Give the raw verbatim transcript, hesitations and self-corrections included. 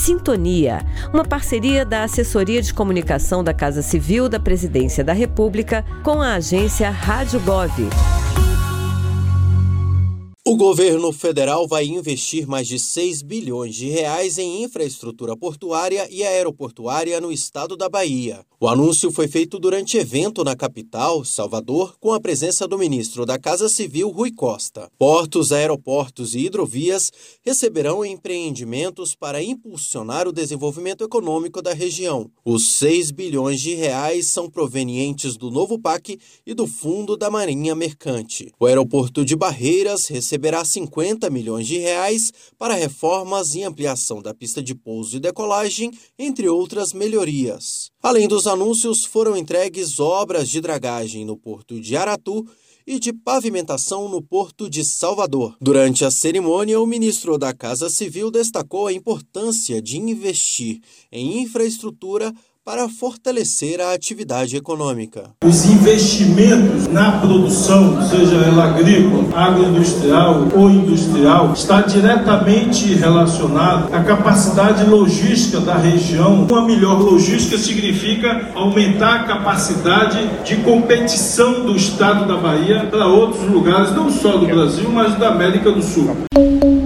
Sintonia, uma parceria da Assessoria de Comunicação da Casa Civil da Presidência da República com a agência Rádio Gov. O governo federal vai investir mais de seis bilhões de reais em infraestrutura portuária e aeroportuária no estado da Bahia. O anúncio foi feito durante evento na capital, Salvador, com a presença do ministro da Casa Civil, Rui Costa. Portos, aeroportos e hidrovias receberão empreendimentos para impulsionar o desenvolvimento econômico da região. Os seis bilhões de reais são provenientes do novo P A C e do Fundo da Marinha Mercante. O aeroporto de Barreiras receberá receberá cinquenta milhões de reais para reformas e ampliação da pista de pouso e decolagem, entre outras melhorias. Além dos anúncios, foram entregues obras de dragagem no porto de Aratu e de pavimentação no porto de Salvador. Durante a cerimônia, o ministro da Casa Civil destacou a importância de investir em infraestrutura para fortalecer a atividade econômica. Os investimentos na produção, seja ela agrícola, agroindustrial ou industrial, está diretamente relacionado à capacidade logística da região. Uma melhor logística significa aumentar a capacidade de competição do estado da Bahia para outros lugares, não só do Brasil, mas da América do Sul.